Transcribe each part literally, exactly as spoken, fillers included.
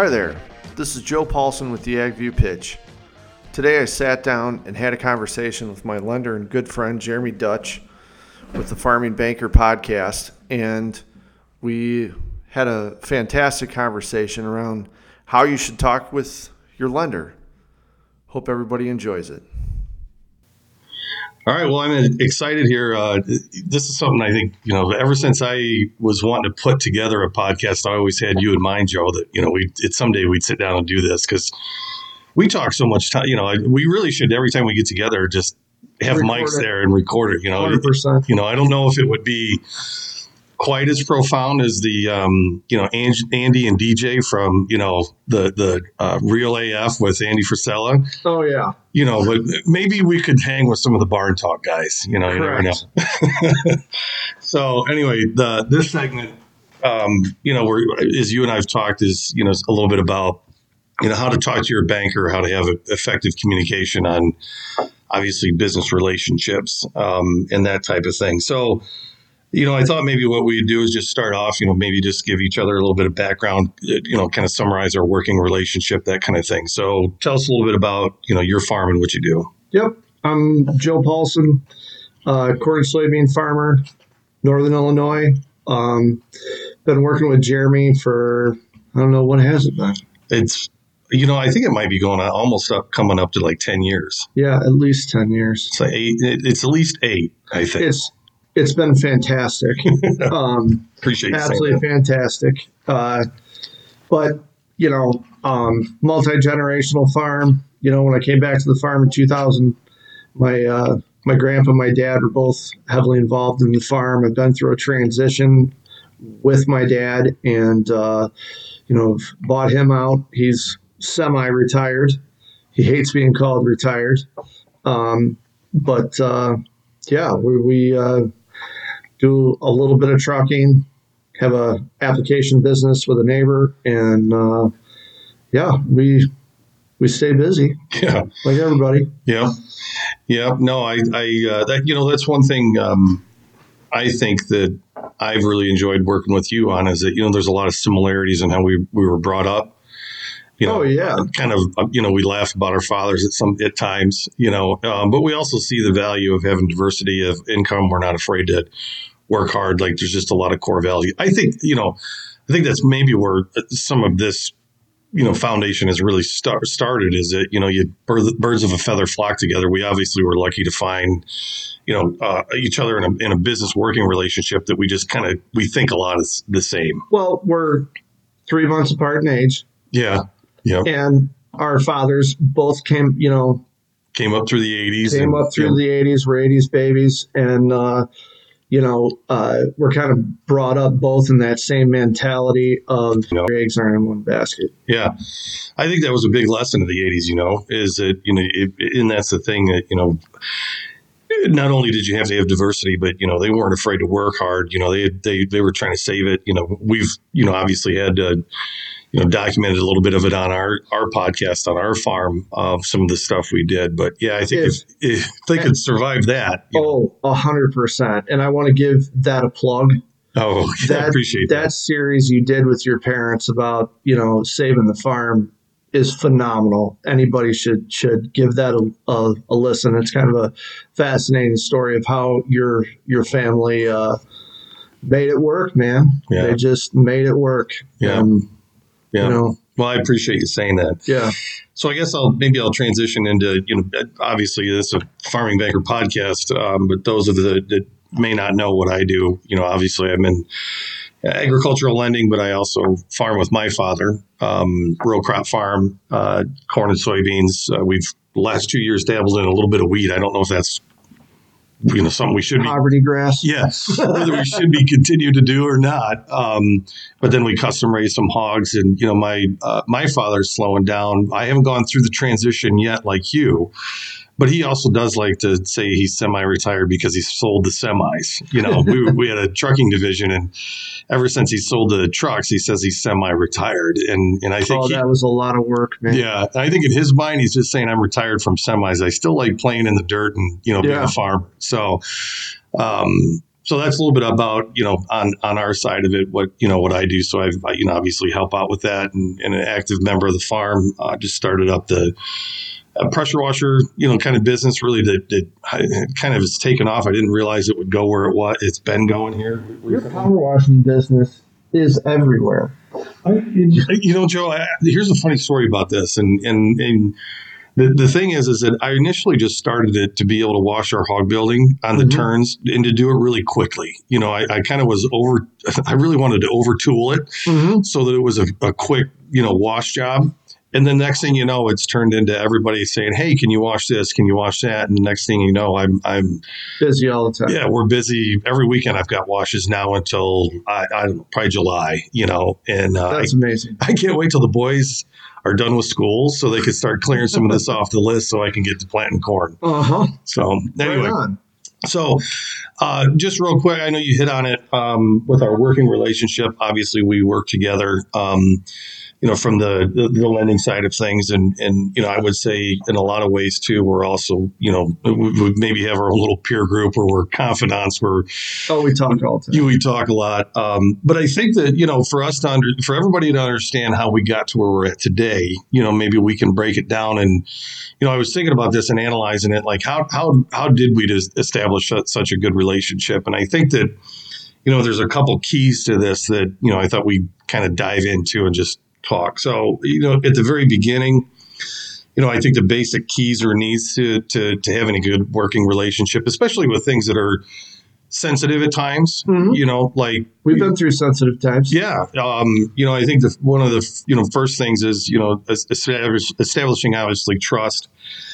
Hi there, this is Joe Paulson with the AgView Pitch. Today I sat down and had a conversation with my lender and good friend Jeremy Dutch with the Farming Banker podcast, and we had a fantastic conversation around how you should talk with your lender. Hope everybody enjoys it. All right. Well, I'm excited here. Uh, this is something I think, you know, ever since I was wanting to put together a podcast, I always had you in mind, Joe, that, you know, we it someday we'd sit down and do this because we talk so much time. You know, I, we really should, every time we get together, just have record mics it. there and record it. You know, one hundred percent. You know, I don't know if it would be quite as profound as the, um, you know, Andy and D J from, you know, the, the uh, Real A F with Andy Frisella. Oh, yeah. You know, but maybe we could hang with some of the Barn Talk guys, you know, you never know. So anyway, the, this segment, um, you know, we're, as you and I've talked is, you know, a little bit about, you know, how to talk to your banker, how to have effective communication on obviously business relationships, um, and that type of thing. So, you know, I thought maybe what we'd do is just start off, you know, maybe just give each other a little bit of background, you know, kind of summarize our working relationship, that kind of thing. So tell us a little bit about, you know, your farm and what you do. Yep. I'm Joe Paulson, uh, corn and soybean farmer, Northern Illinois. Um, been working with Jeremy for, I don't know, what has it been? It's, you know, I think it might be going on almost up, coming up to like ten years. Yeah, at least ten years. It's like eight, it's at least eight, I think. It's, It's been fantastic. Um, Appreciate you absolutely fantastic. Uh, but, you know, um, multi-generational farm. You know, when I came back to the farm in two thousand, my uh, my grandpa and my dad were both heavily involved in the farm. I've been through a transition with my dad and, uh, you know, bought him out. He's semi-retired. He hates being called retired. Um, but, uh, yeah, we, we uh, do a little bit of trucking, have a application business with a neighbor, and uh, yeah, we we stay busy. Yeah, like everybody. Yeah, yeah. No, I, I, uh, that you know, that's one thing um, I think that I've really enjoyed working with you on is that you know, there's a lot of similarities in how we we were brought up. You know, oh yeah, kind of. You know, we laugh about our fathers at some at times. You know, um, but we also see the value of having diversity of income. We're not afraid to work hard. Like there's just a lot of core value. I think you know, I think that's maybe where some of this, you know, foundation has really start, started. Is that you know, you birds of a feather flock together. We obviously were lucky to find, you know, uh, each other in a in a business working relationship that we just kind of we think a lot is the same. Well, we're three months apart in age. Yeah. Yeah. And our fathers both came, you know, came up through the eighties. Came and, up through yeah. the eighties. We're eighties babies. And, uh, you know, uh, we're kind of brought up both in that same mentality of you know, eggs aren't in one basket. Yeah. I think that was a big lesson of the eighties, you know, is that, you know, it, and that's the thing that, you know, not only did you have to have diversity, but, you know, they weren't afraid to work hard. You know, they, they, they were trying to save it. You know, we've, you know, obviously had uh, you know, documented a little bit of it on our, our podcast on our farm of uh, some of the stuff we did. But yeah, I think if, if, if they could survive that. Oh, a hundred percent. And I want to give that a plug. Oh, that, I appreciate that. That series you did with your parents about, you know, saving the farm is phenomenal. Anybody should, should give that a, a, a listen. It's kind of a fascinating story of how your, your family uh, made it work, man. Yeah. They just made it work. Yeah. Um, Yeah. You know, well, I appreciate you saying that. Yeah. So I guess I'll maybe I'll transition into, you know, obviously this is a Farming Banker podcast, um, but those of the that may not know what I do, you know, obviously I'm in agricultural lending, but I also farm with my father, um, row crop farm, uh, corn and soybeans. Uh, we've the last two years dabbled in a little bit of wheat. I don't know if that's you know, something we should be poverty grass. Yes. Whether we should be continue to do or not. Um, but then we custom raise some hogs and, you know, my, uh, my father's slowing down. I haven't gone through the transition yet like you, but he also does like to say he's semi-retired because he sold the semis. You know, we, we had a trucking division and ever since he sold the trucks, he says he's semi-retired. And, and I think oh, he, that was a lot of work, man. Yeah. I think in his mind, he's just saying I'm retired from semis. I still like playing in the dirt and, you know, being Yeah. a farmer. So, um, so that's a little bit about, you know, on, on our side of it, what, you know, what I do. So I've, you know, obviously help out with that, and, and an active member of the farm. Uh, just started up the uh, pressure washer, you know, kind of business really that, that kind of has taken off. I didn't realize it would go where it was. It's been going here. Your power washing business is everywhere. I, you know, Joe, I, here's a funny story about this. And, and, and the, the thing is, is that I initially just started it to be able to wash our hog building on the mm-hmm. turns and to do it really quickly. You know, I, I kind of was over, I really wanted to over tool it mm-hmm. so that it was a, a quick, you know, wash job. And the next thing you know, it's turned into everybody saying, "Hey, can you wash this? Can you wash that?" And the next thing you know, I'm I'm busy all the time. Yeah, we're busy every weekend. I've got washes now until I, I don't know, probably July. You know, and uh, that's I, amazing. I can't wait till the boys are done with school so they can start clearing some of this off the list so I can get to planting corn. Uh huh. So anyway, right on. So uh, just real quick, I know you hit on it um, with our working relationship. Obviously, we work together. Um, you know, from the, the, the lending side of things. And, and, you know, I would say in a lot of ways too, we're also, you know, we, we maybe have our own little peer group where we're confidants. We're, oh, we talk all the time. We talk a lot. Um, but I think that, you know, for us to under, for everybody to understand how we got to where we're at today, you know, maybe we can break it down. And, you know, I was thinking about this and analyzing it, like how, how, how did we just establish such a good relationship? And I think that, you know, there's a couple keys to this that, you know, I thought we kind of dive into and just talk. So, you know, at the very beginning, you know, I think the basic keys or needs to, to, to having a good working relationship, especially with things that are sensitive at times, mm-hmm. you know, like we've been through sensitive times. Yeah. Um, you know, I think the, one of the, you know, first things is, you know, establish, establishing obviously trust,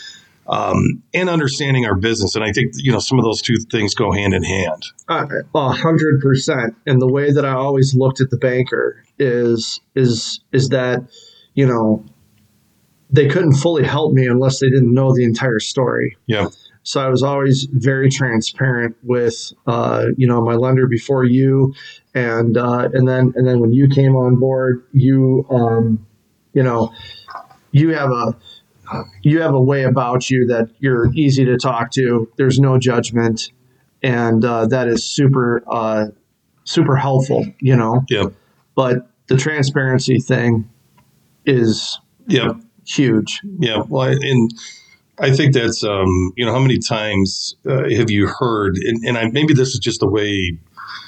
um, and understanding our business. And I think, you know, some of those two things go hand in hand. A hundred percent. And the way that I always looked at the banker is, is, is that, you know, they couldn't fully help me unless they didn't know the entire story. Yeah. So I was always very transparent with, uh, you know, my lender before you. And, uh, and then, and then when you came on board, you, um, you know, you have a, you have a way about you that you're easy to talk to. There's no judgment. And, uh, that is super, uh, super helpful, you know? Yeah. But the transparency thing is yeah. huge. Yeah. Well, and I think that's, um, you know, how many times uh, have you heard, and, and I, maybe this is just the way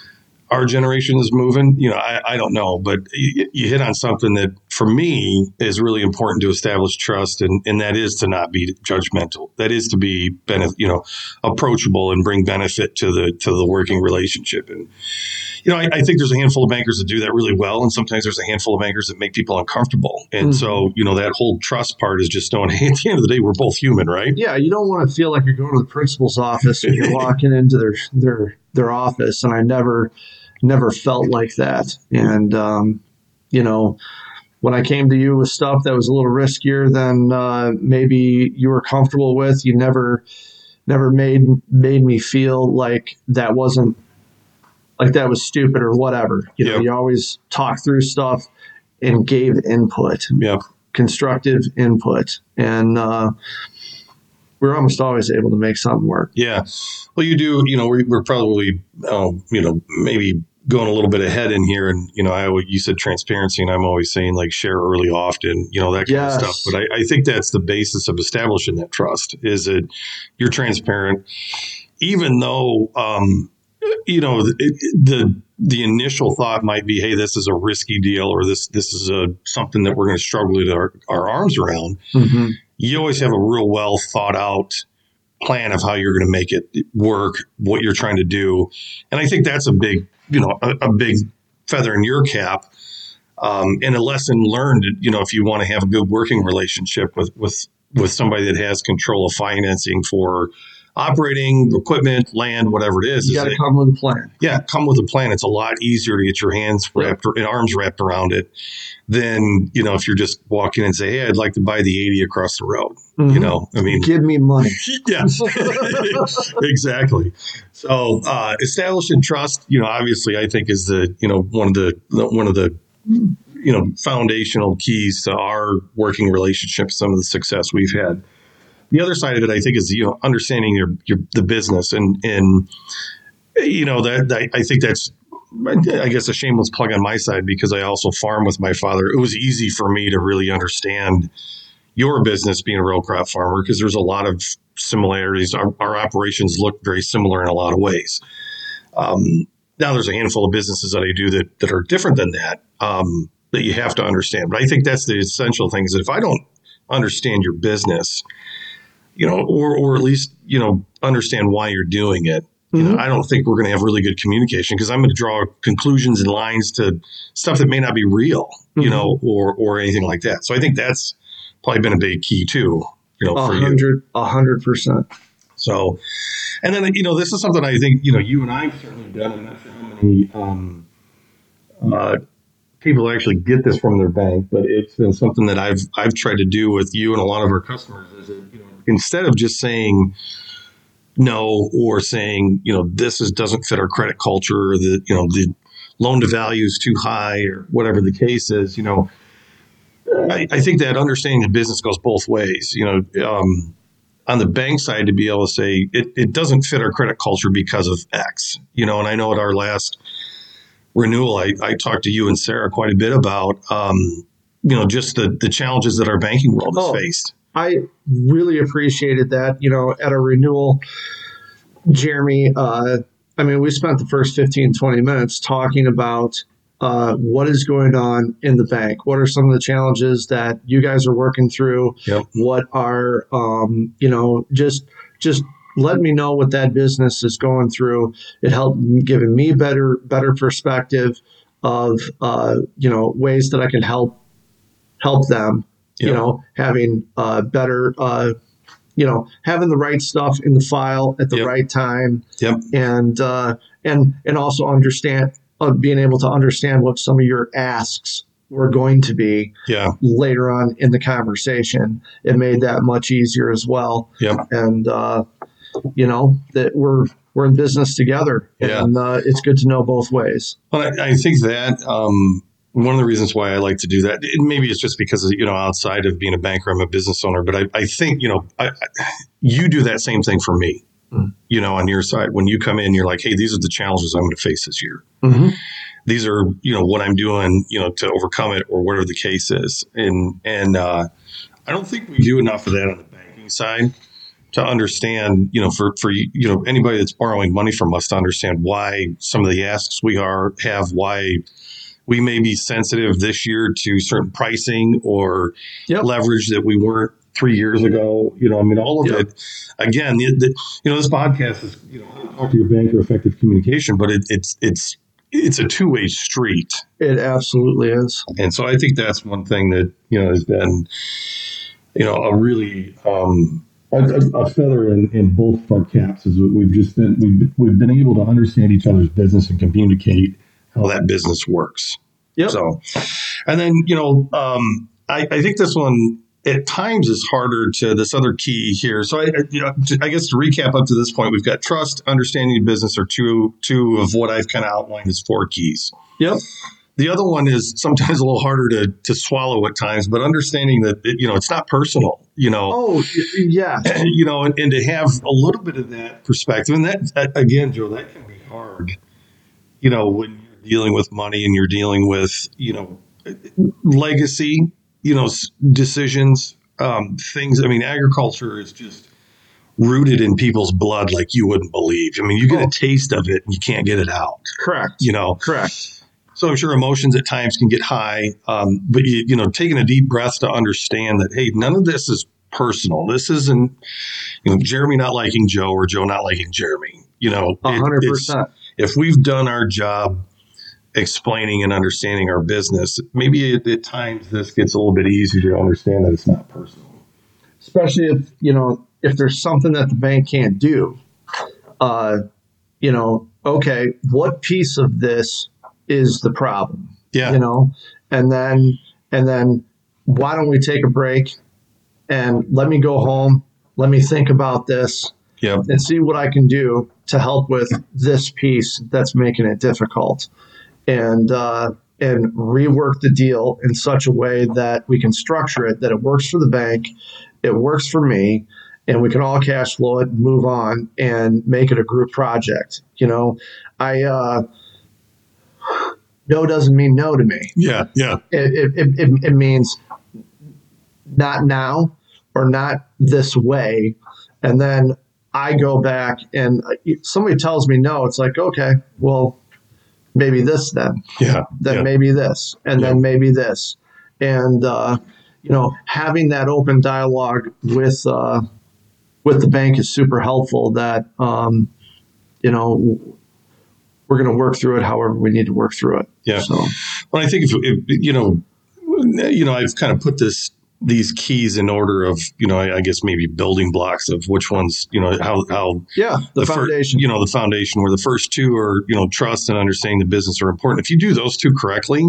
our generation is moving, you know, I, I don't know, but you, you hit on something that for me is really important to establish trust. And, and that is to not be judgmental. That is to be, benef- you know, approachable and bring benefit to the, to the working relationship. And, you know, I, I think there's a handful of bankers that do that really well. And sometimes there's a handful of bankers that make people uncomfortable. And mm-hmm. so, you know, that whole trust part is just knowing, hey, at the end of the day, we're both human, right? Yeah. You don't want to feel like you're going to the principal's office and you're walking into their, their, their office. And I never, never felt like that. And, um, you know, when I came to you with stuff that was a little riskier than uh, maybe you were comfortable with, you never, never made, made me feel like that wasn't, like that was stupid or whatever. You know, yep. You always talk through stuff and gave input, yep. constructive input. And uh, we're almost always able to make something work. Yeah. Well, you do, you know, we're, we're probably, uh, you know, maybe going a little bit ahead in here. And, you know, I always, you said transparency, and I'm always saying like share early, often, you know, that kind yes. of stuff. But I, I think that's the basis of establishing that trust, is that you're transparent, even though, um, you know, it, the the initial thought might be, hey, this is a risky deal, or this this is a something that we're going to struggle to get our, our arms around. Mm-hmm. You always have a real well thought out plan of how you're going to make it work, what you're trying to do. And I think that's a big, you know, a, a big feather in your cap, um, and a lesson learned, you know, if you want to have a good working relationship with, with, with somebody that has control of financing for operating equipment, land, whatever it is. You got to come with a plan. Yeah, come with a plan. It's a lot easier to get your hands wrapped and arms wrapped around it than, you know, if you're just walking and say, hey, I'd like to buy the eighty across the road. Mm-hmm. You know, I mean, give me money. Yeah, exactly. So uh, establishing trust, you know, obviously, I think is the, you know, one of the one of the you know foundational keys to our working relationship. Some of the success we've had. The other side of it, I think, is, you know, understanding your, your the business and and you know, that, that I think that's, I guess, a shameless plug on my side, because I also farm with my father. It was easy for me to really understand your business being a row crop farmer, because there's a lot of similarities. Our, our operations look very similar in a lot of ways. Um, now there's a handful of businesses that I do that, that are different than that, um, that you have to understand. But I think that's the essential thing, is that if I don't understand your business, you know, or, or at least, you know, understand why you're doing it, you know, I don't think we're going to have really good communication, because I'm going to draw conclusions and lines to stuff that may not be real, you mm-hmm. know, or or anything like that. So I think that's probably been a big key too, you know, for you. A hundred percent. So, and then, you know, this is something I think, you know, you and I have certainly done. I'm not sure how many um, uh, people actually get this from their bank, but it's been something that I've I've tried to do with you and a lot of our customers. Is that, you know, instead of just saying no, or saying, you know, this is doesn't fit our credit culture, or the, you know, the loan to value is too high, or whatever the case is, you know, I, I think that understanding the business goes both ways. You know, um, on the bank side, to be able to say it, it doesn't fit our credit culture because of X, you know, and I know at our last renewal, I, I talked to you and Sarah quite a bit about, um, you know, just the, the challenges that our banking world has oh. faced. I really appreciated that. You know, at a renewal, Jeremy, uh, I mean, we spent the first fifteen, twenty minutes talking about uh, what is going on in the bank. What are some of the challenges that you guys are working through? Yep. What are, um, you know, just just let me know what that business is going through. It helped giving me better better perspective of, uh, you know, ways that I can help help them. You Yep. know, having uh, better, uh, you know, having the right stuff in the file at the Yep. right time, Yep. and uh, and and also understand, uh, being able to understand what some of your asks were going to be Yeah. later on in the conversation. It made that much easier as well. Yep. And uh, you know that we're we're in business together, Yeah. and uh, it's good to know both ways. Well, I, I think that um, one of the reasons why I like to do that, and maybe it's just because, you know, outside of being a banker, I'm a business owner, but I, I think, you know, I, I, you do that same thing for me, mm. you know, on your side. When you come in, you're like, hey, these are the challenges I'm going to face this year. Mm-hmm. These are, you know, what I'm doing, you know, to overcome it, or whatever the case is. And, and uh, I don't think we do enough of that on the banking side to understand, you know, for, for, you know, anybody that's borrowing money from us, to understand why some of the asks we are have, why we may be sensitive this year to certain pricing or yep. leverage that we weren't three years ago. You know, I mean, all of yep. it. Again, the, the, you know, this podcast is, you know, talk to your banker, effective communication, but it, it's it's it's a two way street. It absolutely is. And so I think that's one thing that, you know, has been, you know, a really um, a, a feather in, in both of our caps, is that we've just been we've we've been able to understand each other's business and communicate how that business works. Yep. So, and then, you know, um, I, I think this one at times is harder to this other key here. So I, you know, I guess to recap up to this point, we've got trust, understanding business are two, two of what I've kind of outlined as four keys. Yep. The other one is sometimes a little harder to, to swallow at times, but understanding that, it, you know, it's not personal, you know. Oh, yeah. You know, and, and to have a little bit of that perspective. And that, again, Joe, that can be hard, you know, when you're dealing with money and you're dealing with, you know, legacy, you know, decisions, um, things. I mean, agriculture is just rooted in people's blood like you wouldn't believe. I mean, you get oh. a taste of it and you can't get it out. Correct. You know, correct. So I'm sure emotions at times can get high, um, but you, you know, taking a deep breath to understand that, hey, none of this is personal. This isn't, you know, Jeremy not liking Joe or Joe not liking Jeremy. You know, a hundred percent. If we've done our job explaining and understanding our business, maybe at, at times this gets a little bit easier to understand that it's not personal. Especially if, you know, if there's something that the bank can't do, uh, you know, okay, what piece of this is the problem? Yeah. You know, and then, and then why don't we take a break and let me go home, let me think about this yep. and see what I can do to help with this piece that's making it difficult. And uh, and rework the deal in such a way that we can structure it, that it works for the bank, it works for me, and we can all cash flow it, move on, and make it a group project. You know, I uh, no doesn't mean no to me. Yeah, yeah. It it, it it means not now or not this way, and then I go back and somebody tells me no. It's like, okay, well, maybe this then. Yeah. Then yeah. maybe this, and Yeah. then maybe this, and uh, you know, having that open dialogue with uh, with the bank is super helpful. That um, you know, we're going to work through it however we need to work through it. Yeah. So, well, I think if, if you know, you know, I've kind of put this these keys in order of, you know, I, I guess maybe building blocks of which ones, you know, how how yeah, the, the Fir- foundation. you know, the foundation where the first two are, you know, trust and understanding the business are important. If you do those two correctly,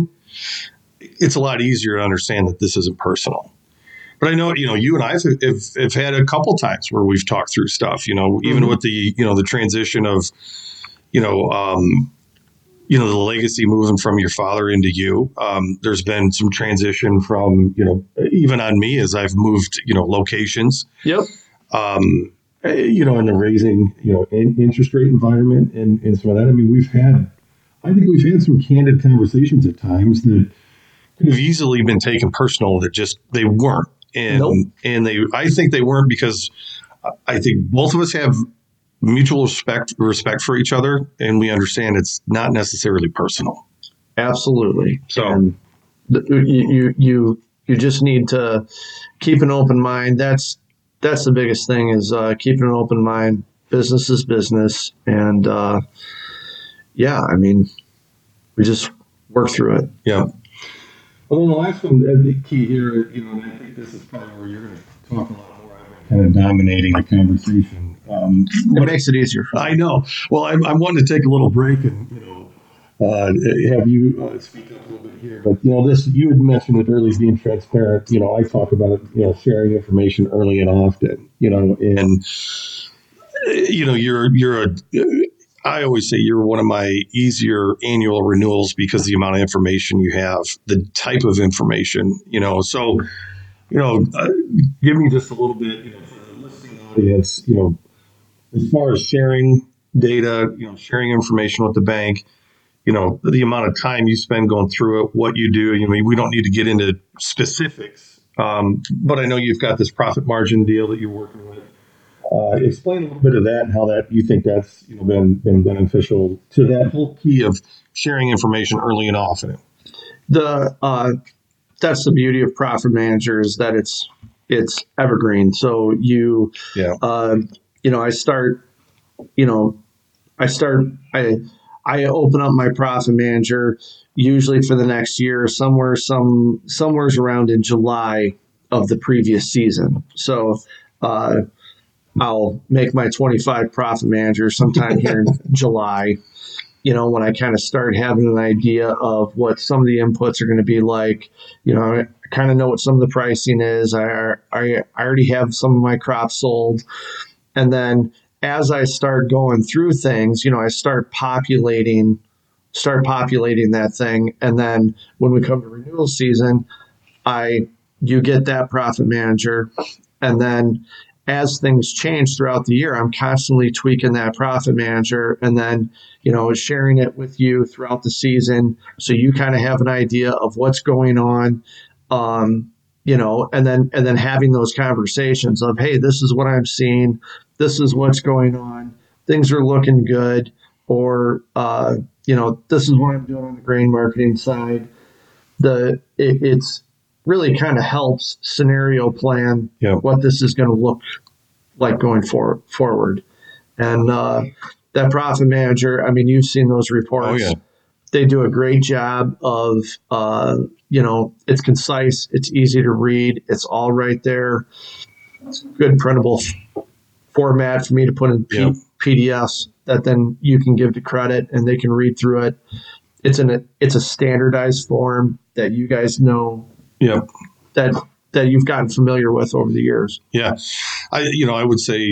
it's a lot easier to understand that this isn't personal. But I know, you know, you and I have, have, have had a couple times where we've talked through stuff, you know, even mm-hmm. with the, you know, the transition of, you know, um, you know, the legacy moving from your father into you. Um, there's been some transition from, you know, even on me as I've moved, you know, locations. Yep. Um, you know, in the raising, you know, in, interest rate environment and, and some of that. I mean, we've had, I think we've had some candid conversations at times that could have easily been taken personal that just, they weren't. And, nope. and they, I think they weren't because I think both of us have mutual respect respect for each other, and we understand it's not necessarily personal. Absolutely. So and you you you you just need to keep an open mind. That's that's the biggest thing is uh, keeping an open mind. Business is business, and uh, yeah, I mean, we just work through it. Yeah. Well, then the last one, the key here, you know, and I think this is probably where you're going to talk a lot more. I've been kind of dominating the conversation. Um, it makes it easier. I know. Well, I'm, I'm wanting to take a little break and, you know, uh, have you uh, speak up a little bit here. But, you know, this, you had mentioned it early, being transparent. You know, I talk about it, you know, sharing information early and often, you know, and, you know, you're, you're a, I always say you're one of my easier annual renewals because the amount of information you have, the type of information, you know, so, you know, uh, give me just a little bit, you know, for the listening audience, you know, as far as sharing data, you know, sharing information with the bank, you know, the amount of time you spend going through it, what you do, you know, we don't need to get into specifics, um, but I know you've got this profit margin deal that you're working with. Uh, explain a little bit of that and how that you think that's, you know, been been beneficial to that whole key of sharing information early and often. The uh, that's the beauty of Profit Manager is that it's it's evergreen. So you, yeah, uh, you know, I start, you know, I start I I open up my Profit Manager usually for the next year somewhere some somewhere's around in July of the previous season. So. Uh, I'll make my twenty-five Profit Manager sometime here in July, you know, when I kind of start having an idea of what some of the inputs are going to be like. You know, I kind of know what some of the pricing is. I, I, I already have some of my crops sold. And then as I start going through things, you know, I start populating, start populating that thing. And then when we come to renewal season, I, you get that Profit Manager, and then as things change throughout the year, I'm constantly tweaking that Profit Manager and then, you know, sharing it with you throughout the season. So you kind of have an idea of what's going on, um, you know, and then, and then having those conversations of, hey, this is what I'm seeing. This is what's going on. Things are looking good. Or, uh, you know, this is what I'm doing on the grain marketing side. The, it, it's, really kind of helps scenario plan yeah. what this is going to look like going for, forward. And uh, that Profit Manager, I mean, you've seen those reports. Oh, yeah. They do a great job of, uh, you know, it's concise, it's easy to read, it's all right there. It's a good printable f- format for me to put in P- yeah. P D Fs that then you can give to credit and they can read through it. It's an it's a standardized form that you guys know. Yeah, that that you've gotten familiar with over the years. Yeah, I you know I would say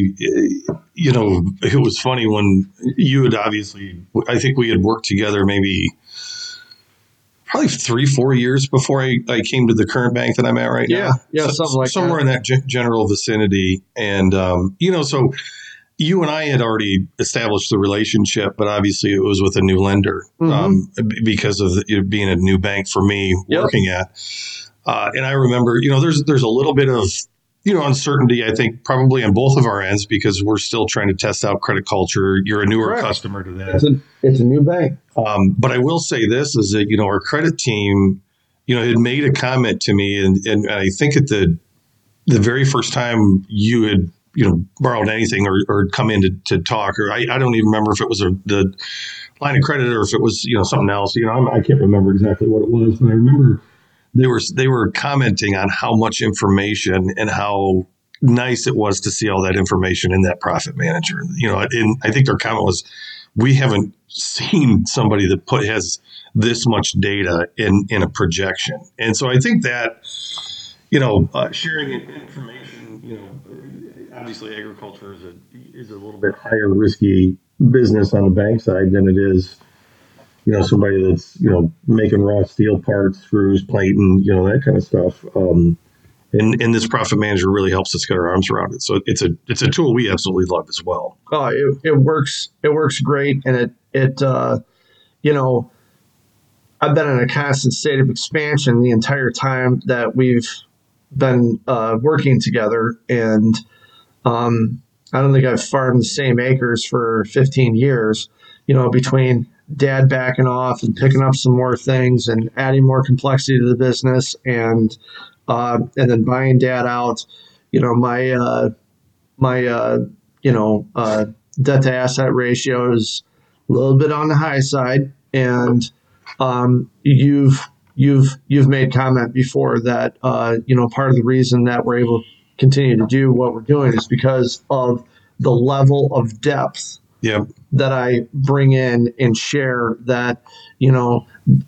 you know it was funny when you had obviously I think we had worked together maybe probably three, four years before I, I came to the current bank that I'm at right yeah, now. Yeah, so, something like somewhere that. in that g- general vicinity. And, um, you know, so you and I had already established the relationship, but obviously it was with a new lender Mm-hmm. um, because of it being a new bank for me Yep. working at. Uh, and I remember, you know, there's there's a little bit of, you know, uncertainty, I think, probably on both of our ends because we're still trying to test out credit culture. You're a newer Correct. customer to that. It's a, it's a new bank. Um, but I will say this is that, you know, our credit team, you know, had made a comment to me. And, and I think at the the very first time you had, you know, borrowed anything or, or come in to, to talk, or I, I don't even remember if it was a, the line of credit or if it was, you know, something else. You know, I'm, I can't remember exactly what it was, but I remember they were they were commenting on how much information and how nice it was to see all that information in that profit manager. You know, and I think their comment was, we haven't seen somebody that put has this much data in, in a projection. And so I think that, you know, uh, sharing information, you know, obviously agriculture is a, is a little bit higher risky business on the bank side than it is, you know, somebody that's, you know, making raw steel parts, screws, plating, you know, that kind of stuff. Um, and, and this profit manager really helps us get our arms around it. So it's a it's a tool we absolutely love as well. Oh, it, it works. It works great. And it, it uh, you know, I've been in a constant state of expansion the entire time that we've been uh, working together. And um, I don't think I've farmed the same acres for fifteen years, you know, between Dad backing off and picking up some more things and adding more complexity to the business and uh, and then buying Dad out. You know, my uh, my uh, you know uh, debt to asset ratio is a little bit on the high side, and um, you've you've you've made comment before that uh, you know part of the reason that we're able to continue to do what we're doing is because of the level of depth Yeah. that I bring in and share. That you know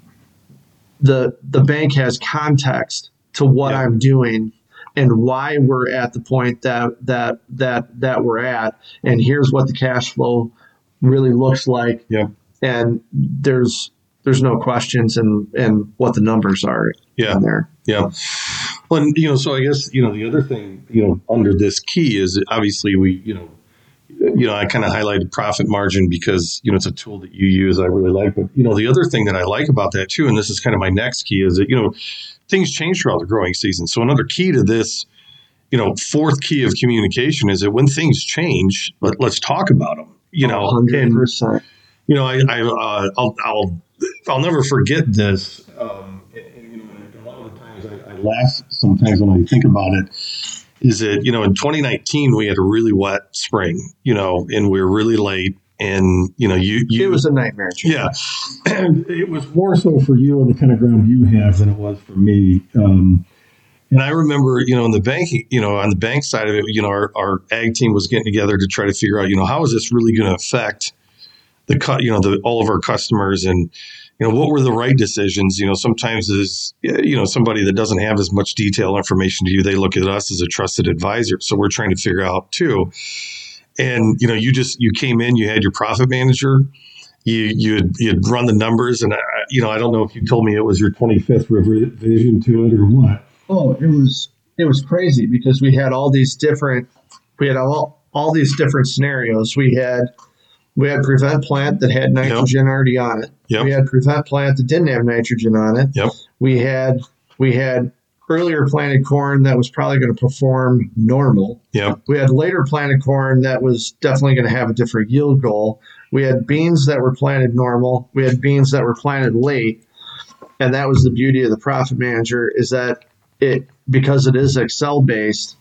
the the bank has context to what Yeah. I'm doing and why we're at the point that that that that we're at, and here's what the cash flow really looks like. Yeah. And there's there's no questions in in what the numbers are Yeah. in there. Yeah. Well, and, you know, so I guess, you know, the other thing, you know, under this key is obviously we, you know, you know, I kind of highlighted profit margin because, you know, it's a tool that you use. I really like, but, you know, the other thing that I like about that too, and this is kind of my next key is that, you know, things change throughout the growing season. So another key to this, you know, fourth key of communication is that when things change, let, let's talk about them, you know, one hundred and, percent. you know, I, I, uh, I'll, I'll, I'll never forget this. Um, and, and, you know, and a lot of the times I, I laugh sometimes when I think about it. Is that, you know, in twenty nineteen we had a really wet spring, you know, and we were really late, and you know, you, you It was a nightmare. yeah, and it was more so for you on the kind of ground you have than it was for me. Um, and I remember, you know, in the banking, you know, on the bank side of it, you know, our, our ag team was getting together to try to figure out, you know, how is this really going to affect the cut, you know, the, all of our customers, and you know, what were the right decisions? You know, sometimes as, you know, somebody that doesn't have as much detailed information to you, they look at us as a trusted advisor. So we're trying to figure out too. And, you know, you just, you came in, you had your profit manager, you, you had, you had run the numbers. And, I, you know, I don't know if you told me it was your twenty-fifth revision to it or what. Oh, it was, it was crazy because we had all these different, we had all, all these different scenarios. We had, We had Prevent Plant that had nitrogen yep. already on it. Yep. We had Prevent Plant that didn't have nitrogen on it. Yep. We had we had earlier planted corn that was probably going to perform normal. Yep. We had later planted corn that was definitely going to have a different yield goal. We had beans that were planted normal. We had beans that were planted late. And that was the beauty of the Profit Manager, is that it, because it is Excel based,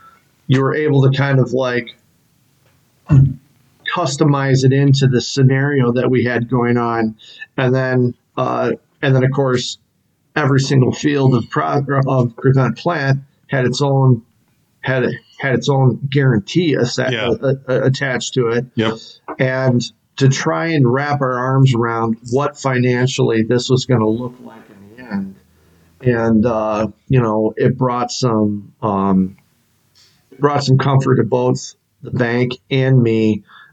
you were able to kind of like customize it into the scenario that we had going on, and then uh, and then of course every single field of pro- of Prevent Plant had its own had had its own guarantee assa- Yeah. uh, uh, attached to it. Yep. And to try and wrap our arms around what financially this was going to look like in the end, and uh, you know, it brought some um, brought some comfort to both the bank and me,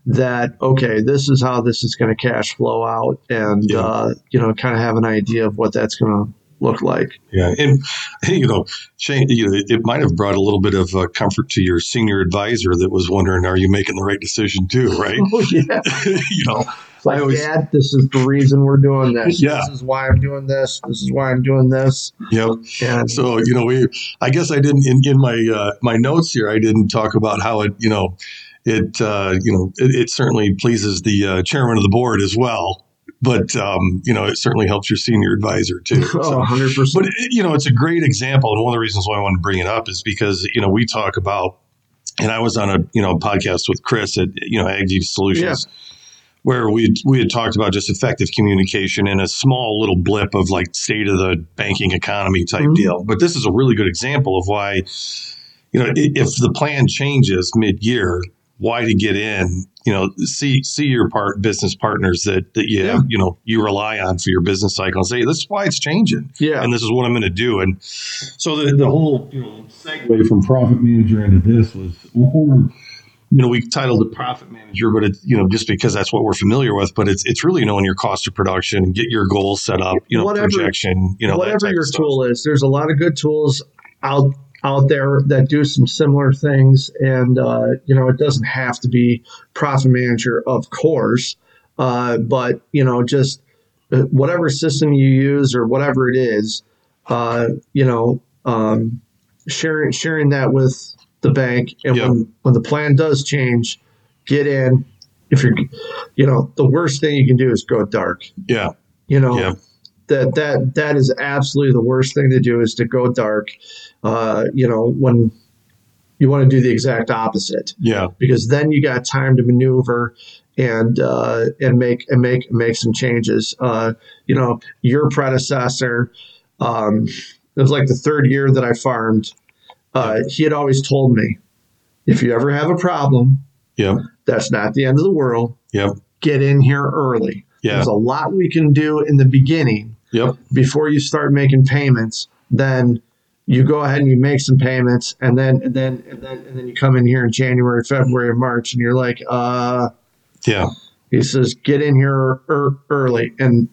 that, okay, this is how this is going to cash flow out, and, Yeah. uh, you know, kind of have an idea of what that's going to look like. Yeah, and you know, Shane, you know, it might have brought a little bit of uh, comfort to your senior advisor that was wondering, are you making the right decision too? Right? Oh, yeah. you know, It's like, I always- Dad, this is the reason we're doing this. Yeah. This is why I'm doing this. This is why I'm doing this. Yep. And So you know, we, I guess I didn't in, in my uh, my notes here. I didn't talk about how it, you know, it, uh, you know, it, it certainly pleases the uh, chairman of the board as well. But um, you know, it certainly helps your senior advisor too. oh, So, one hundred percent. but it, you know, it's a great example, and one of the reasons why I wanted to bring it up is because you know we talk about, and I was on a you know podcast with Chris at you know AgView Solutions, where we we had talked about just effective communication in a small little blip of like state of the banking economy type Mhm. deal. But this is a really good example of why, you know, i- if the plan changes mid year, why to get in, you know, see see your part business partners that that you Yeah. have, you know, you rely on for your business cycle and say, this is why it's changing. Yeah. And this is what I'm going to do. And so the, the whole, you know, segue from profit manager into this was, or, you know, we titled it profit manager, but it's, you know, just because that's what we're familiar with, but it's, it's really knowing your cost of production, get your goals set up, you know, Whatever- projection, you know, that Whatever type your of stuff. tool is, there's a lot of good tools out out there that do some similar things, and uh, you know, it doesn't have to be profit manager, of course, uh, but you know, just uh, whatever system you use or whatever it is, uh, you know, um, sharing sharing that with the bank, and Yep. when when the plan does change, get in. If you're, you know, the worst thing you can do is go dark. Yeah. You know, Yeah. that that that is absolutely the worst thing to do, is to go dark. Uh, you know, when you want to do the exact opposite, Yeah. because then you got time to maneuver and uh, and make and make make some changes. Uh, you know, your predecessor, um, it was like the third year that I farmed. Uh, he had always told me, if you ever have a problem, Yeah. that's not the end of the world. Yep. Get in here early. Yeah. There's a lot we can do in the beginning Yep. before you start making payments. Then you go ahead and you make some payments, and then and then and then and then you come in here in January, February, March, and you're like, uh, Yeah. he says, get in here er- early, and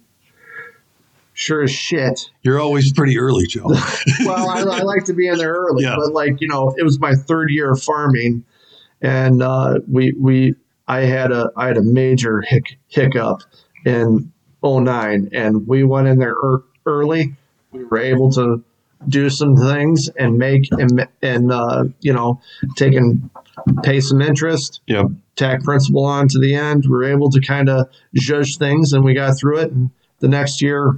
sure as shit. You're always pretty early, Joe. Well, I, I like to be in there early, Yeah. but like, you know, it was my third year of farming, and uh, we we I had a I had a major hic, hiccup in oh nine, and we went in there er- early. We were able to do some things and make and and uh, you know, take and pay some interest, Yep. tack principal on to the end. We were able to kind of judge things, and we got through it. And the next year,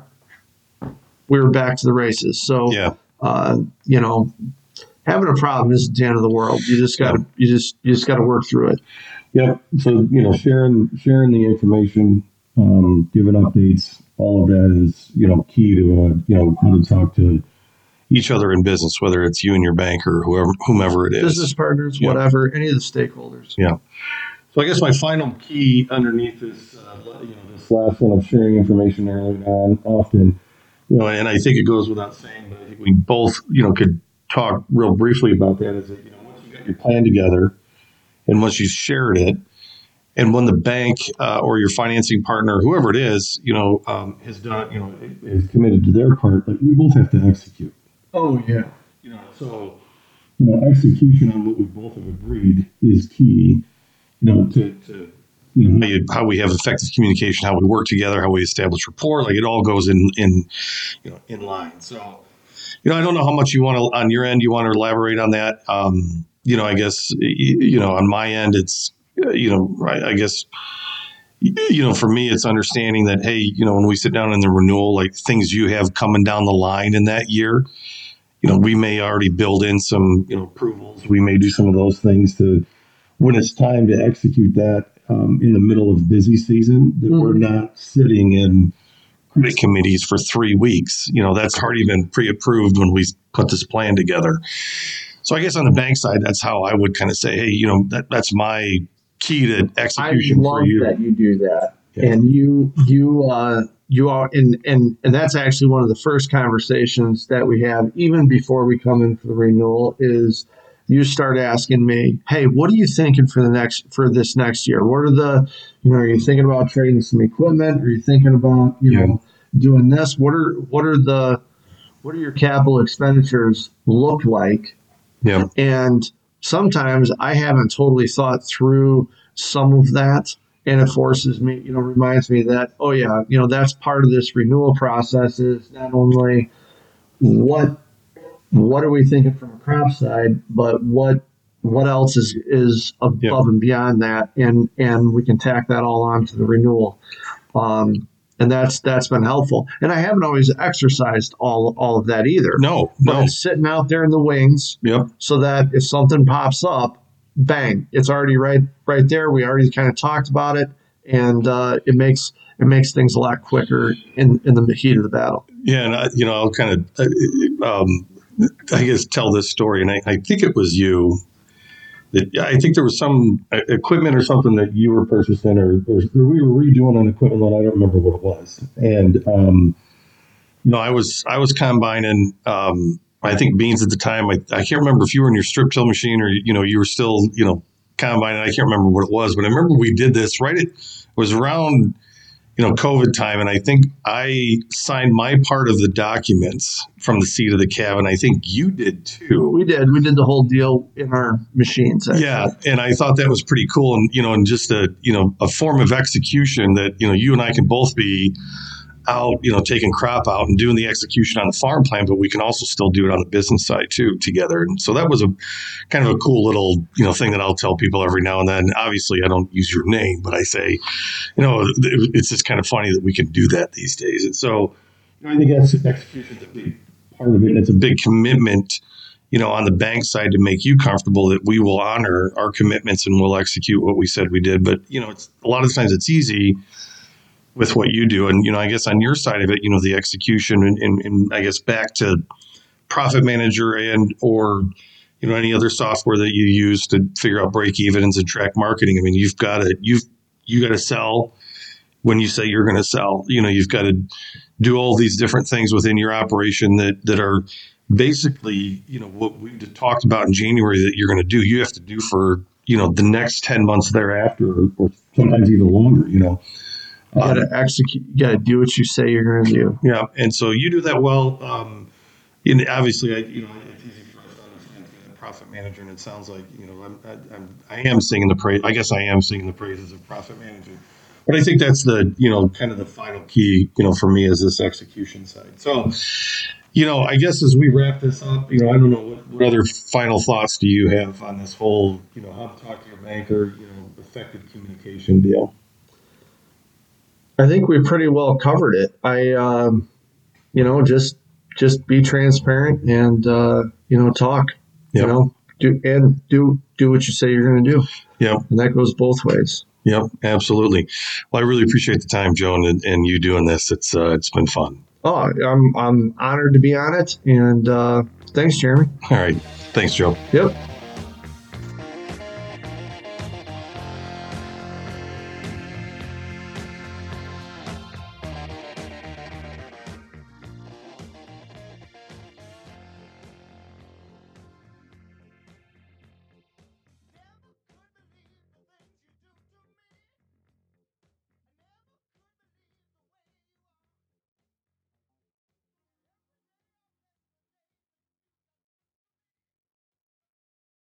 we were back to the races. So, Yeah. uh, you know, having a problem isn't the end of the world. You just got to you just you just got to work through it. Yep. So, you know, sharing sharing the information, um, giving updates, all of that is, you know, key to, uh, you know, how to talk to. Each other in business, whether it's you and your bank or whoever, whomever it is. Business partners, Yeah. whatever, any of the stakeholders. Yeah. So I guess my final key underneath this, uh, you know, this last one of sharing information early on, often, You know, and I think it goes without saying, but I think we both, you know, could talk real briefly about that. Is that, you know, once you got your plan together, and once you shared it, and when the bank uh, or your financing partner, whoever it is, you know, um, has done, you know, is committed to their part, like we both have to execute. Oh yeah. You know, so you know, execution on what we both have agreed is key. You know, to, to you know, how, you, how we have effective communication, how we work together, how we establish rapport, like it all goes in, in, you know, in line. So, you know, I don't know how much you want to, on your end, you want to elaborate on that. Um, you know, I guess, you know, on my end, it's, you know, I, I guess, you know, for me, it's understanding that, hey, you know, when we sit down in the renewal, like things you have coming down the line in that year, you know, we may already build in some, you know, approvals. we may do some of those things to, when it's time to execute that um, in the middle of busy season, that we're not sitting in. Credit committees for three weeks. You know, that's already been pre-approved when we put this plan together. So I guess on the bank side, that's how I would kind of say, hey, you know, that, that's my key to I execution love for you. that you do that, Yeah. and you you uh, you are and and and that's actually one of the first conversations that we have, even before we come in for the renewal, is you start asking me, hey, what are you thinking for the next for this next year? What are the, you know, are you thinking about trading some equipment? Are you thinking about, you Yeah. know, doing this? What are what are the what are your capital expenditures look like? Yeah. And sometimes I haven't totally thought through some of that. And it forces me, you know, reminds me that, oh, yeah, you know, that's part of this renewal process is not only what what are we thinking from a crop side, but what what else is, is above Yeah. and beyond that. And, and we can tack that all on to the renewal. Um, and that's that's been helpful. And I haven't always exercised all, all of that either. No, But no. it's sitting out there in the wings Yep. so that if something pops up, bang, it's already right right there. We already kind of talked about it, and uh, it makes it makes things a lot quicker in, in the heat of the battle. Yeah, and I, you know, I'll kind of, uh, um, I guess, tell this story, and I, I think it was you. That I think there was some uh, equipment or something that you were purchasing, or, or we were redoing an equipment line. I don't remember what it was, and um, you know, I was I was combining. Um, I think beans at the time. I, I can't remember if you were in your strip till machine or, you know, you were still, you know, combining. I can't remember what it was, but I remember we did this right. It was around, you know, COVID time. And I think I signed my part of the documents from the seat of the cab. And I think you did too. We did. We did the whole deal in our machines. Actually. Yeah. And I thought that was pretty cool. And, you know, and just a, you know, a form of execution that, you know, you and I can both be out, you know, taking crop out and doing the execution on the farm plan, but we can also still do it on the business side too, together. And so that was a kind of a cool little, you know, thing that I'll tell people every now and then. Obviously, I don't use your name, but I say, you know, it's just kind of funny that we can do that these days. And so, you know, I think that's execution is a big part of it. And it's a big commitment, you know, on the bank side to make you comfortable that we will honor our commitments and we'll execute what we said we did. But, you know, it's a lot of times it's easy with what you do. And, you know, I guess on your side of it, you know, the execution and, and, and I guess back to Profit Manager and, or, you know, any other software that you use to figure out break evens and track marketing. I mean, you've got to, you've, you got to sell when you say you're going to sell. You know, you've got to do all these different things within your operation that, that are basically, you know, what we talked about in January that you're going to do, you have to do for, you know, the next ten months thereafter, or, or sometimes even longer, you know. You got to execute. You got to do what you say you're going to do. Yeah, and so you do that well. Um, and obviously, I, you know, it's easy for us to understand being a profit manager, and it sounds like, you know, I'm, I, I'm, I am singing the praise. I guess I am singing the praises of profit manager. But I think that's the, you know, kind of the final key, you know, for me is this execution side. So, you know, I guess as we wrap this up, you know, I don't know what, what other final thoughts do you have on this whole, you know, how to talk to your banker, you know, effective communication deal. I think we pretty well covered it. I, um, you know, just just be transparent and uh, you know, talk. Yep. You know, do and do do what you say you're going to do. Yeah, and that goes both ways. Yep, absolutely. Well, I really appreciate the time, Joan, and, and you doing this. It's uh, it's been fun. Oh, I'm I'm honored to be on it, and uh, thanks, Jeremy. All right, thanks, Joe. Yep.